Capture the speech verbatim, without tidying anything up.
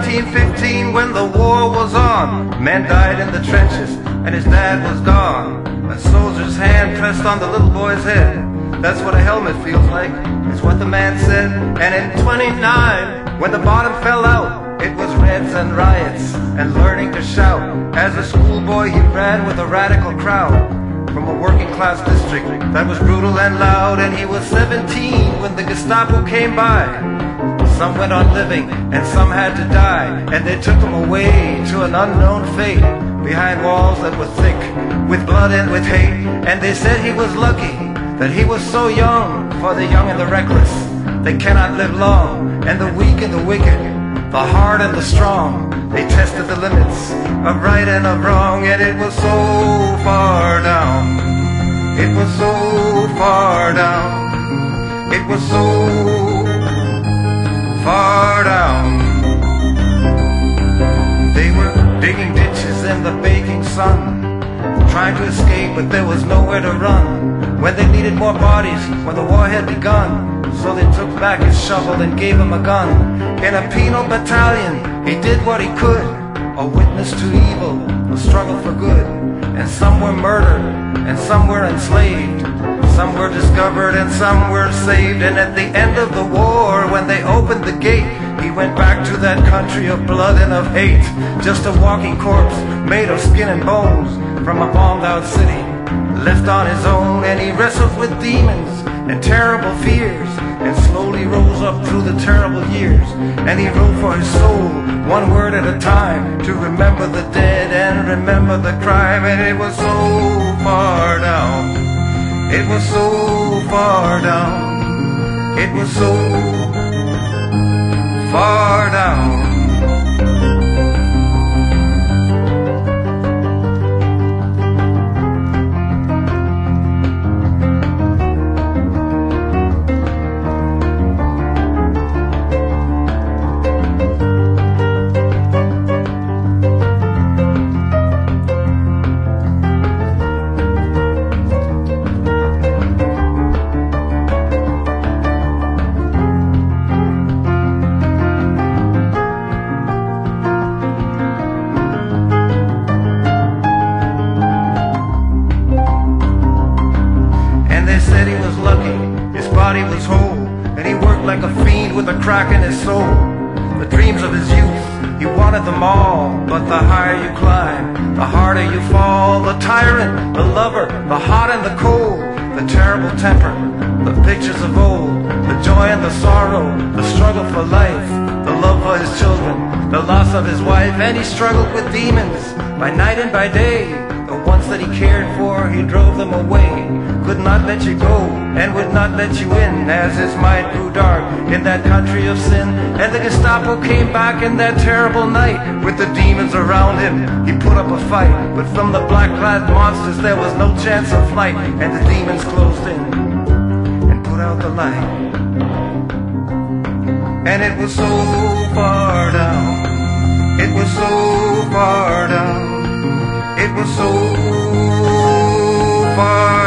nineteen fifteen when the war was on. Men died in the trenches and his dad was gone. A soldier's hand pressed on the little boy's head. That's what a helmet feels like, is what the man said. And in twenty-nine, when the bottom fell out, it was reds and riots and learning to shout. As a schoolboy he ran with a radical crowd from a working class district that was brutal and loud. And he was seventeen when the Gestapo came by. Some went on living and some had to die, and they took him away to an unknown fate, behind walls that were thick with blood and with hate. And they said he was lucky that he was so young, for the young and the reckless, they cannot live long. And the weak and the wicked, the hard and the strong, they tested the limits of right and of wrong. And it was so far down, it was so far down, it was so far down. They were digging ditches in the baking sun, trying to escape but there was nowhere to run. When they needed more bodies, when the war had begun, so they took back his shovel and gave him a gun. In a penal battalion, he did what he could, a witness to evil, a struggle for good. And some were murdered, and some were enslaved, some were discovered and some were saved. And at the end of the war, when they opened the gate, he went back to that country of blood and of hate, just a walking corpse made of skin and bones from a bombed out city, left on his own. And he wrestled with demons and terrible fears, and slowly rose up through the terrible years. And he wrote for his soul, one word at a time, to remember the dead and remember the crime. And it was so far down, it was so far down, it was so far down. Body was whole, and he worked like a fiend with a crack in his soul. The dreams of his youth, he wanted them all, but the higher you climb, the harder you fall. The tyrant, the lover, the hot and the cold, the terrible temper, the pictures of old, the joy and the sorrow, the struggle for life, the love for his children, the loss of his wife. And he struggled with demons by night and by day. The ones that he cared for, he drove them away, could not let you go and would not let you in, as his mind grew dark in that country of sin. And the Gestapo came back in that terrible night with the demons around him. He put up a fight, but from the black-clad monsters there was no chance of flight. And the demons closed in and put out the light. And it was so far down, it was so far down, it was so far